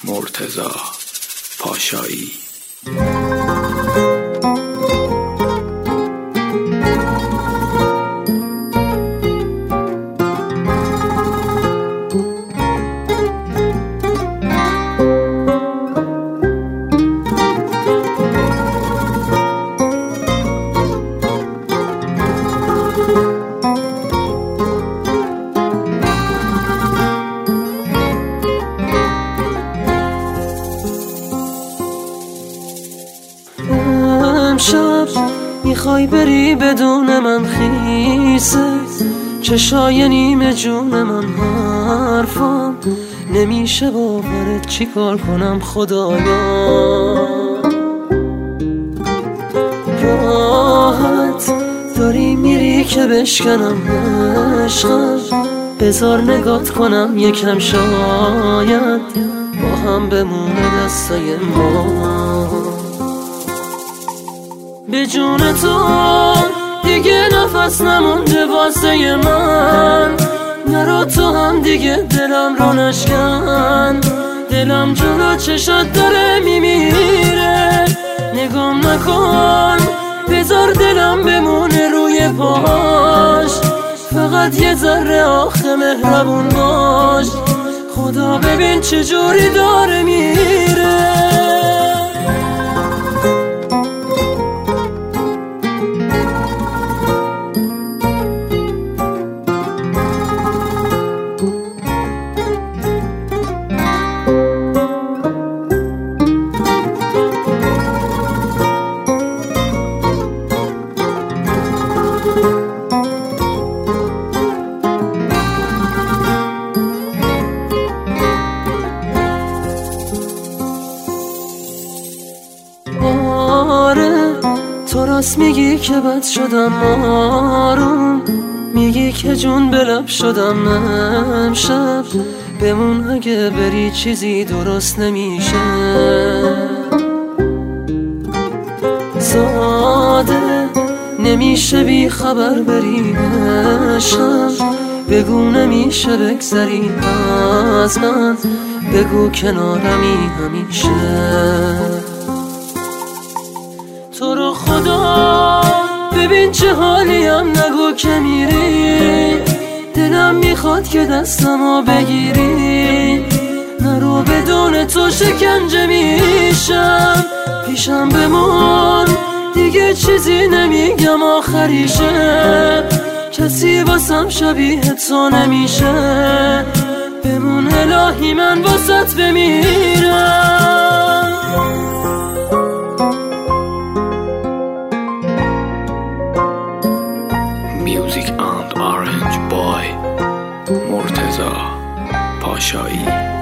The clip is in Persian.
مرتضی پاشایی. امشب میخوای بری بدون من خیسه، چشای نیمه جون من حرفم نمیشه باورت، چی کار کنم خدایا. راحت داری میری که بشکنم عشقم، بذار نگات کنم یکم، شاید با هم بمونه دستای ما. به جون تو دیگه نفس نمونده واسه من، نرو تو هم دیگه دلم رو نشکن، دلم جلو چشات داره میمیره، نگام نکن بذار دلم بمونه روی پاش، فقط یه ذره آخه مهربون باش، خدا ببین چجوری داره میره. تو راست میگی که بد شدم آروم، میگی که جون به لب شدم امشب، بمون اگه بری چیزی درست نمیشه. ساده نمیشه بی خبر بری عشقم، بگو نمیشه بگذری از من، بگو کنارمی همیشه. تو رو خدا ببین چه حالیم، نگو که میری، دلم میخواد که دستمو بگیری، نرو بدون تو شکنجه میشم، پیشم بمون دیگه چیزی نمیگم آخریشه، کسی واسم شبیه تو نمیشه، بمون الهی من واسط بمیرم. Music and Orange Boy مرتضی پاشایی.